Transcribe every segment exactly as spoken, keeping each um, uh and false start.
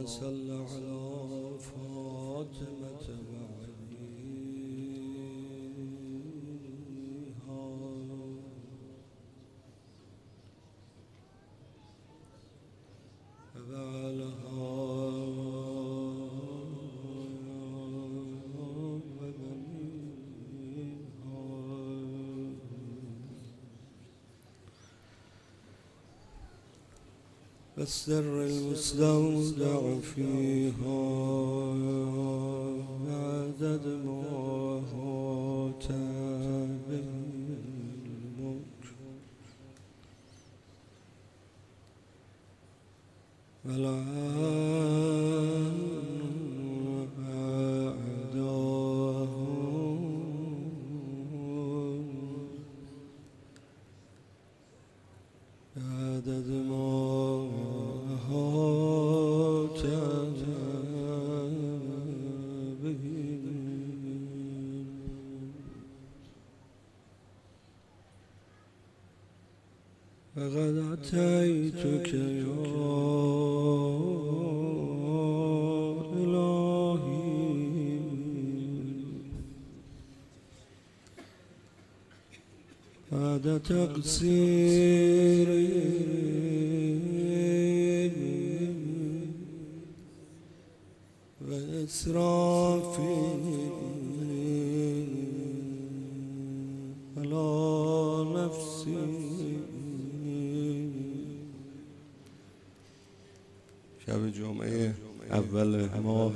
صل على فاطمة وعليها وبعلها والسر المستودع فيها بعدد ما أحاط به الملك والعالم وأعداءه بعدد ما فقد أتيتك يا إلهي بعد تقصيري وإسرافي على نفسي شب جمعه اول ماه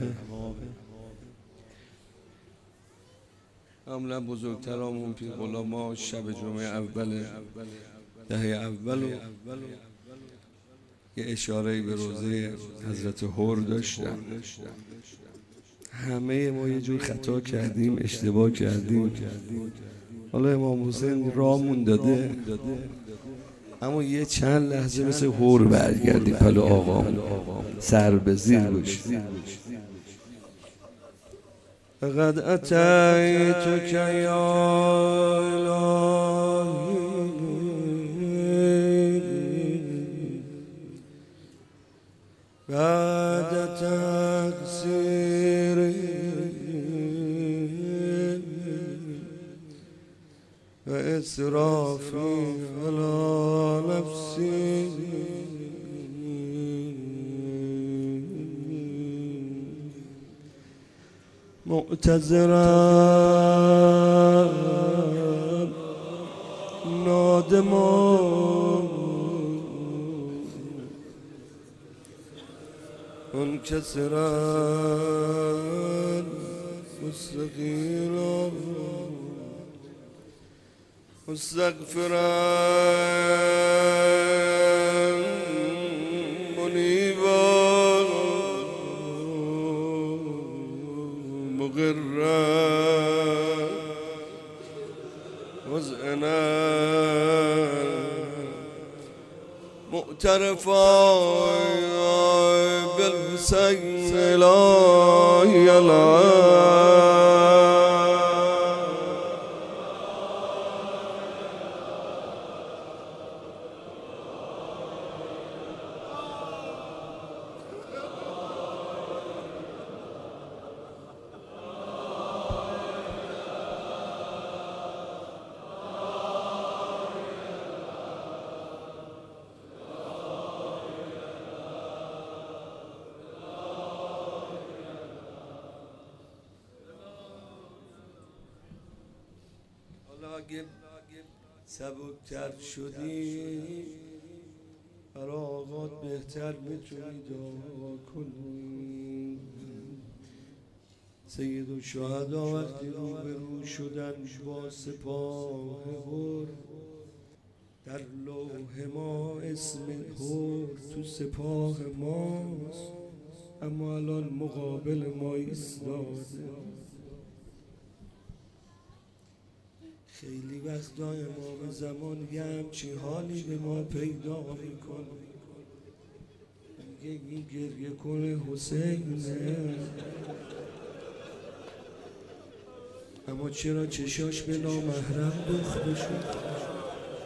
عملا بزرگترامون پیر غلاما شب جمعه اول دهه اول یه اشاره به روزه حضرت هور داشتن. همه ما یه جور خطا کردیم، اشتباه کردیم. حالا امام حسین رامون داده، اما یه چند لحظه مثل هور برگردیم پلو آقا سر به زیر باشیم. فقد اتیتک یا الهی بعد تقصیری و اسرافی علی نفسی معتذرا نادما منكسرا مستقيلا مستغفرا منيبا مغرا مذعنا مؤترفا بالحسين لا يلعب اگه سبکتر شدی برای آقات بهتر میتونی دعا کنی. سید الشهدا وقتی رو به رو شدن با سپاه هور، در لوح ما اسم هور تو سپاه ماست، اما الان مقابل ما ایستاده. خیلی وقتا امام زمان یه همچین حالی به ما پیدا میکنه، میگه این گریه کنه حسینه، اما چرا چشاش به نامحرم دوخته شد؟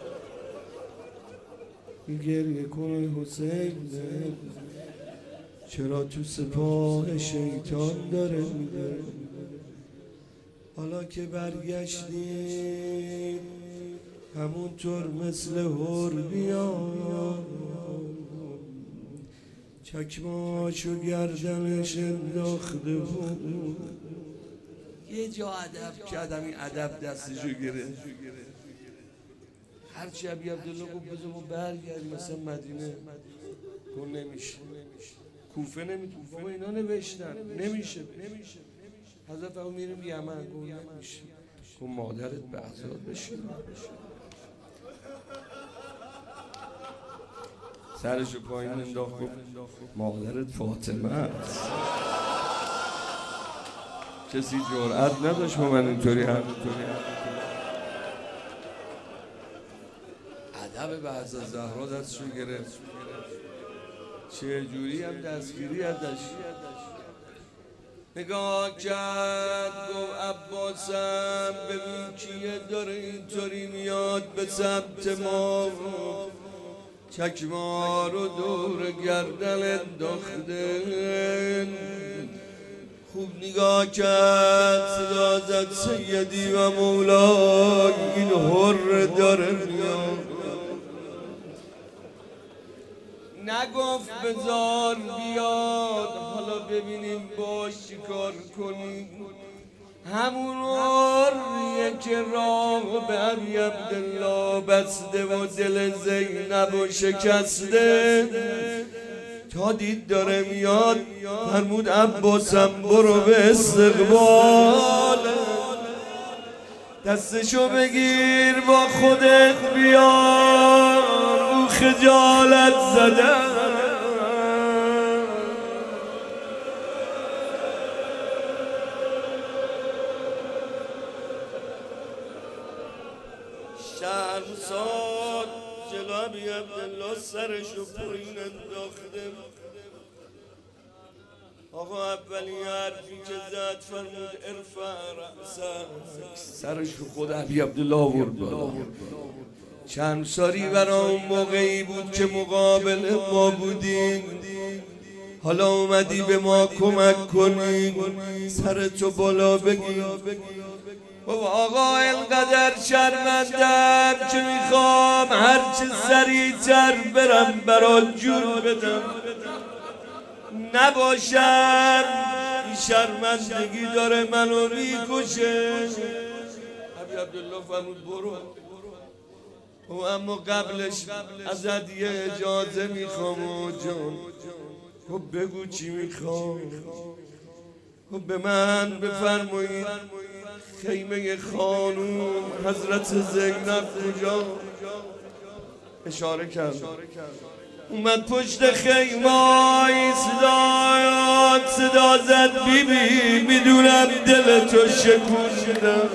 این گریه کنه حسینه، چرا تو سپاه شیطان داره میده. حالا که برگشتیم همونطور مثل هر بیان، چکماشو گردنش انداخته بود. یه جا ادب کردم، این ادب دستشو گرفت. هرچی ابی عبدالله گفت بذار ما برگردیم مثلا مدینه، گفت نمیشه. کوفه نمیتونه، بابا اینا نوشتن نمیشه. حضرت فرمود میریم یمن، گفت نمیشه. گفت مادرت بغداد بشین. سرشو پایین انداخت، گفت مادرت فاطمه است. کسی جرأت نداشت با من اینطوری حرف کنه. ادب بعض از زهرا دستشو گرفت. چه جوری هم دستگیری ازش نگاه کرد، گفت عباسم ببین کیه داره اینطوری میاد به سمت ما، چکما رو دور گردن انداخته. خوب نگاه کرد، صدا زد سیدی و مولای این حر داره میاد. نگفت بذار بیاد، حالا ببینیم باش چی کار کنیم. همون حریه که راه به ابی عبدالله بسته و دل زینب و شکسته، تا دید داره میاد فرمود عباسم برو به استقبال، دستشو بگیر با خودت بیار، او خجالت زده. شرمسار جلو ابی عبدالله سرشو پایین انداخته. آقا اولی حرفی که زد فرمود ارفع رأسک، سرشو خود ابی عبدالله آورد بالا. شرمساری برای اون موقعی بود که مقابل ما بودیم، حالا اومدی به ما کمک کنی، سرتو بالا بگیر. بابا آقا اینقدر شرمندم که میخوام هرچه سریعتر برم برات جور بدم، نباشم این شرمندگی داره منو میکشه. ابی عبدالله فرمود برو. و اما قبلش ازت یه اجازه میخوام جان. خب بگو چی میخوام. خب به من بفرمایید خیمه خانوم حضرت زینب کجا؟ اشاره کرد. اومد پشت خیمه صدایات صدا زد بی بی میدونم دل تو شکوندم،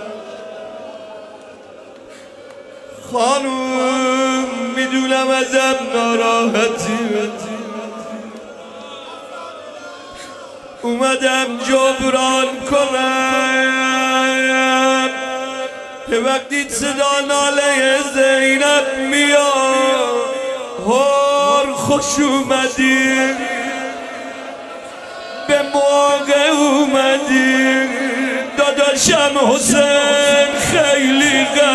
خانوم میدونم ازم ناراحتی، اومدم جبران کنم که وقتی صدا ناله زینب میاد هر خوش اومدی، به موقع اومدی، داداشم حسین خیلی غم